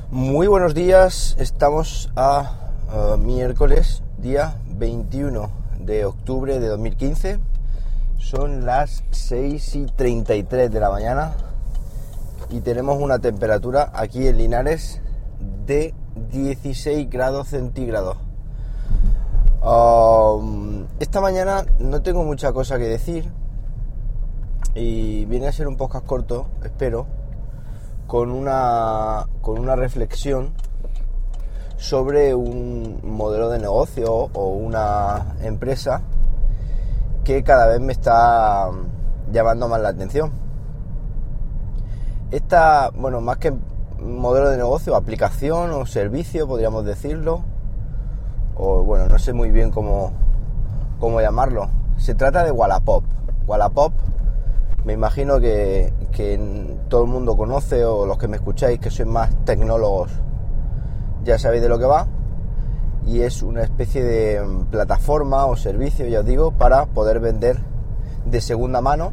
Muy buenos días, estamos a miércoles, día 21 de octubre de 2015. Son las 6:33 de la mañana y tenemos una temperatura aquí en Linares de 16 grados centígrados. Esta mañana no tengo mucha cosa que decir y viene a ser un podcast corto, espero, con una reflexión sobre un modelo de negocio o una empresa que cada vez me está llamando más la atención. Esta, bueno, más que modelo de negocio, aplicación o servicio, podríamos decirlo, o bueno, no sé muy bien cómo llamarlo. Se trata de Wallapop. Wallapop, me imagino que todo el mundo conoce, o los que me escucháis que sois más tecnólogos ya sabéis de lo que va, y es una especie de plataforma o servicio, ya os digo, para poder vender de segunda mano,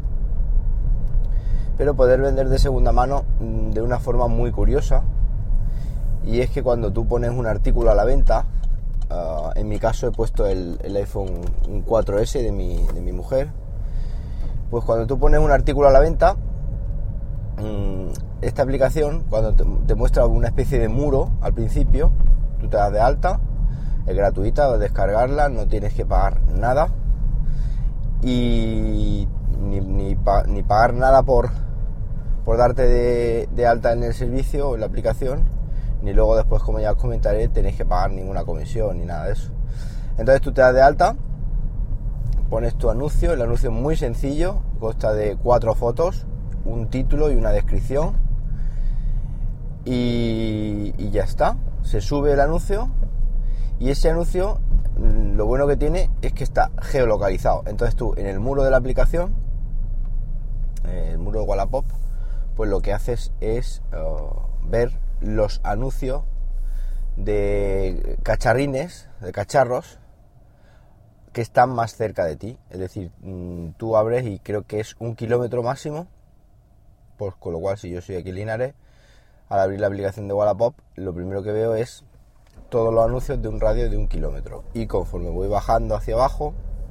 pero poder vender de segunda mano de una forma muy curiosa. Y es que cuando tú pones un artículo a la venta, en mi caso he puesto el iPhone 4S de mi mujer, pues cuando tú pones un artículo a la venta, esta aplicación, cuando te muestra una especie de muro al principio, tú te das de alta, es gratuita, vas a descargarla, no tienes que pagar nada y ni pagar nada por darte de alta en el servicio o en la aplicación, ni luego después, como ya os comentaré, tenéis que pagar ninguna comisión ni nada de eso. Entonces tú te das de alta, pones tu anuncio, el anuncio es muy sencillo, consta de 4 fotos, un título y una descripción, y ya está. Se sube el anuncio, y ese anuncio, lo bueno que tiene es que está geolocalizado. Entonces tú, en el muro de la aplicación, el muro de Wallapop, pues lo que haces es ver los anuncios de cacharrines, de cacharros que están más cerca de ti. Es decir, tú abres y creo que es 1 kilómetro máximo, pues con lo cual, si yo soy aquí en Linares, al abrir la aplicación de Wallapop, lo primero que veo es todos los anuncios de un radio de 1 kilómetro, y conforme voy bajando hacia abajo,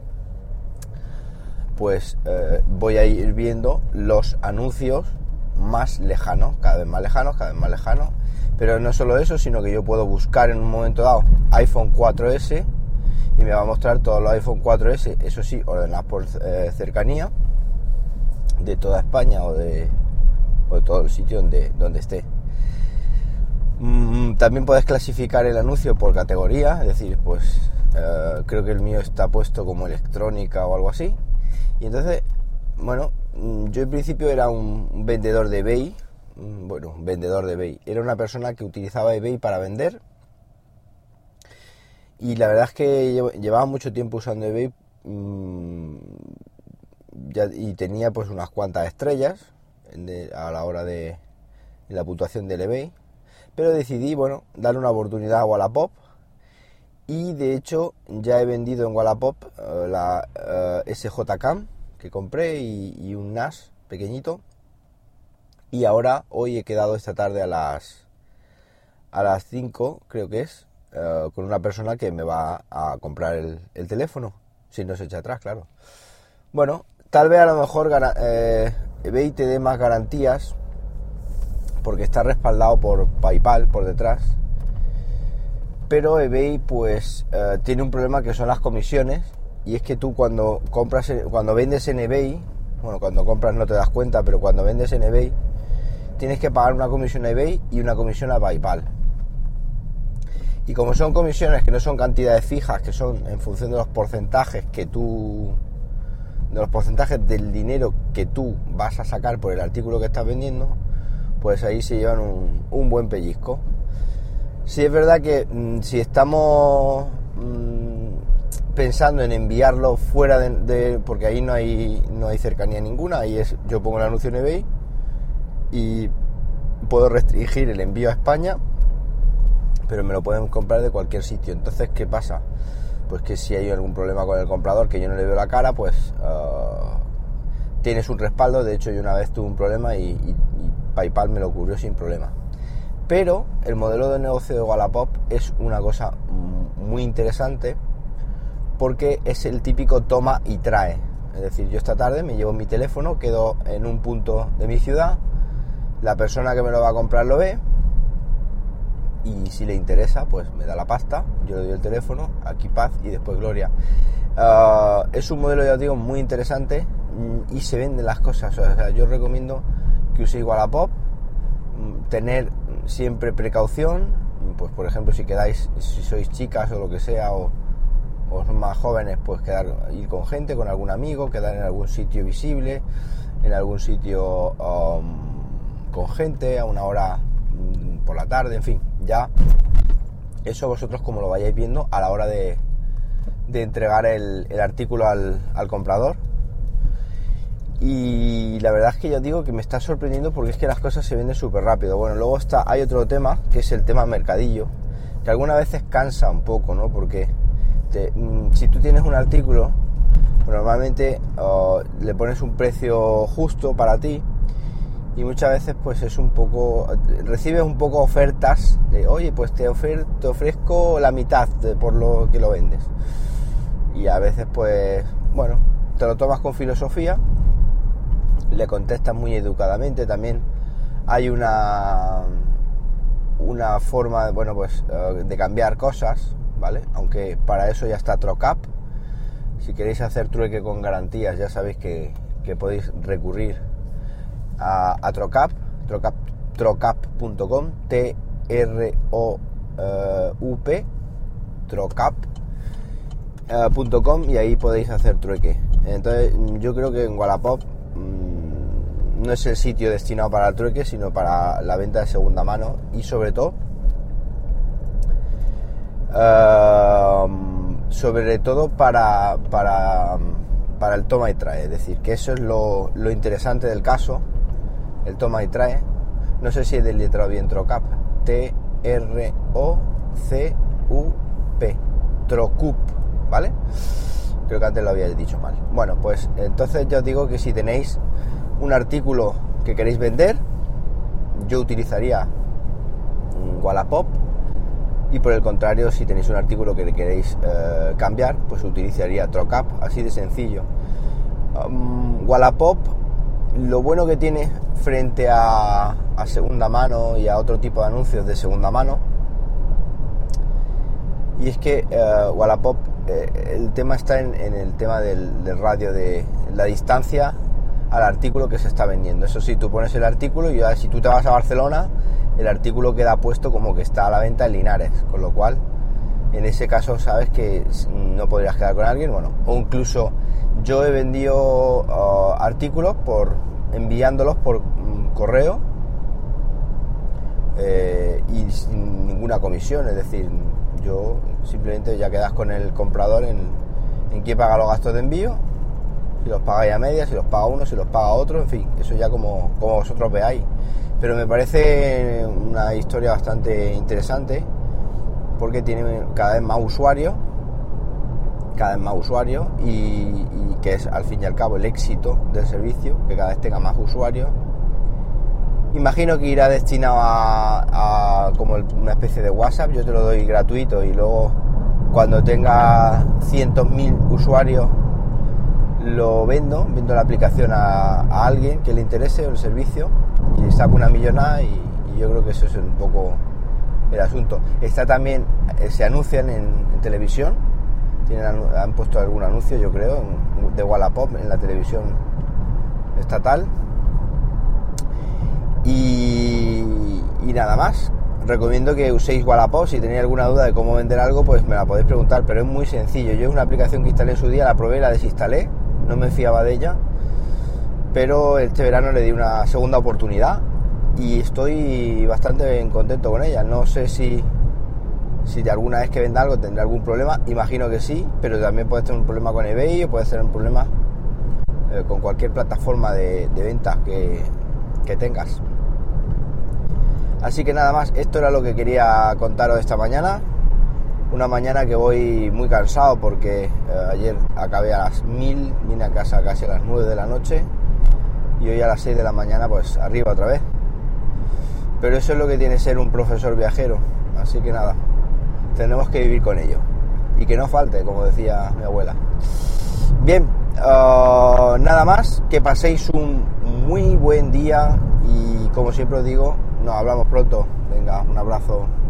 pues voy a ir viendo los anuncios más lejanos, cada vez más lejanos, cada vez más lejanos. Pero no solo eso, sino que yo puedo buscar en un momento dado iPhone 4S y me va a mostrar todos los iPhone 4S, eso sí, ordenados por cercanía, de toda España o de todo el sitio donde esté. También puedes clasificar el anuncio por categoría, es decir, pues creo que el mío está puesto como electrónica o algo así. Y entonces, bueno, yo en principio era un vendedor de eBay. Era una persona que utilizaba eBay para vender, y la verdad es que llevaba mucho tiempo usando eBay, y tenía pues unas cuantas estrellas a la hora de la puntuación del eBay, pero decidí, bueno, darle una oportunidad a Wallapop, y de hecho ya he vendido en Wallapop la SJ-Cam que compré y un NAS pequeñito. Y ahora, hoy he quedado esta tarde a las 5, creo que es, con una persona que me va a comprar el teléfono, si no se echa atrás, claro. Bueno, tal vez a lo mejor eBay te dé más garantías, porque está respaldado por PayPal por detrás, pero eBay pues tiene un problema, que son las comisiones. Y es que tú cuando vendes en eBay, bueno, cuando compras no te das cuenta, pero cuando vendes en eBay tienes que pagar una comisión a eBay y una comisión a PayPal. Y como son comisiones que no son cantidades fijas, que son en función de los porcentajes del dinero que tú vas a sacar por el artículo que estás vendiendo, pues ahí se llevan un buen pellizco. Sí, es verdad que si estamos pensando en enviarlo fuera porque ahí no hay cercanía ninguna, ahí yo pongo el anuncio en eBay y puedo restringir el envío a España, pero me lo pueden comprar de cualquier sitio. Entonces, ¿qué pasa? Pues que si hay algún problema con el comprador que yo no le veo la cara, pues tienes un respaldo. De hecho, yo una vez tuve un problema y PayPal me lo cubrió sin problema. Pero el modelo de negocio de Wallapop es una cosa muy interesante, porque es el típico toma y trae. Es decir, yo esta tarde me llevo mi teléfono, quedo en un punto de mi ciudad, la persona que me lo va a comprar lo ve, y si le interesa, pues me da la pasta, yo le doy el teléfono, aquí paz y después gloria. Es un modelo, ya os digo, muy interesante, y se venden las cosas. O sea, yo recomiendo que uséis Wallapop, tener siempre precaución, pues por ejemplo si sois chicas o lo que sea, o son más jóvenes, pues ir con gente, con algún amigo, quedar en algún sitio visible, en algún sitio con gente a una hora por la tarde, en fin, ya eso vosotros como lo vayáis viendo a la hora de entregar el artículo al comprador. Y la verdad es que ya os digo que me está sorprendiendo, porque es que las cosas se venden súper rápido. Bueno, luego hay otro tema, que es el tema mercadillo, que algunas veces cansa un poco, ¿no? Porque si tú tienes un artículo, normalmente le pones un precio justo para ti, y muchas veces pues recibes un poco ofertas de, oye, pues te ofrezco la mitad por lo que lo vendes, y a veces pues bueno, te lo tomas con filosofía, le contestas muy educadamente. También hay una forma, bueno, pues de cambiar cosas, ¿vale? Aunque para eso ya está TroCap. Si queréis hacer trueque con garantías, ya sabéis que podéis recurrir a TroCap, trocap.com, trocap.com, y ahí podéis hacer trueque. Entonces yo creo que en Wallapop no es el sitio destinado para el trueque, sino para la venta de segunda mano, y sobre todo para el toma y trae. Es decir, que eso es lo interesante del caso, el toma y trae. No sé si he deletreado bien TroCap, T-R-O-C-U-P, TroCup, ¿vale? Creo que antes lo había dicho mal. Bueno, pues entonces ya os digo que si tenéis un artículo que queréis vender, yo utilizaría Wallapop, y por el contrario, si tenéis un artículo que queréis cambiar, pues utilizaría TroCap, así de sencillo. Wallapop, lo bueno que tiene frente a segunda mano y a otro tipo de anuncios de segunda mano, y es que Wallapop, el tema está en el tema del radio, de la distancia al artículo que se está vendiendo. Eso sí, tú pones el artículo y si tú te vas a Barcelona, el artículo queda puesto como que está a la venta en Linares, con lo cual en ese caso sabes que no podrías quedar con alguien. Bueno, o incluso yo he vendido artículos enviándolos por correo, y sin ninguna comisión. Es decir, yo simplemente ya quedas con el comprador en quién paga los gastos de envío, si los pagáis a medias, si los paga uno, si los paga otro, en fin, eso ya como vosotros veáis. Pero me parece una historia bastante interesante, porque tiene cada vez más usuarios, y que es al fin y al cabo el éxito del servicio, que cada vez tenga más usuarios. Imagino que irá destinado a como una especie de WhatsApp. Yo te lo doy gratuito, y luego cuando tenga 100.000 usuarios lo vendo la aplicación a alguien que le interese el servicio, y saco una millonada, y yo creo que eso es un poco el asunto. Está también, se anuncian en televisión, han puesto algún anuncio, yo creo, de Wallapop en la televisión estatal, y nada más. Recomiendo que uséis Wallapop. Si tenéis alguna duda de cómo vender algo, pues me la podéis preguntar, pero es muy sencillo. Yo es una aplicación que instalé en su día, la probé, la desinstalé, no me fiaba de ella, pero este verano le di una segunda oportunidad y estoy bastante contento con ella. No sé si de alguna vez que venda algo tendrá algún problema, imagino que sí, pero también puedes tener un problema con eBay, o puedes tener un problema con cualquier plataforma de ventas que tengas. Así que nada más, esto era lo que quería contaros esta mañana. Una mañana que voy muy cansado, porque ayer acabé a las 1000, vine a casa casi a las 9 de la noche, y hoy a las 6 de la mañana pues arriba otra vez. pero eso es lo que tiene ser un profesor viajero, así que nada, tenemos que vivir con ello y que no falte, como decía mi abuela. Bien, nada más, que paséis un muy buen día y como siempre os digo, nos hablamos pronto. Venga, un abrazo.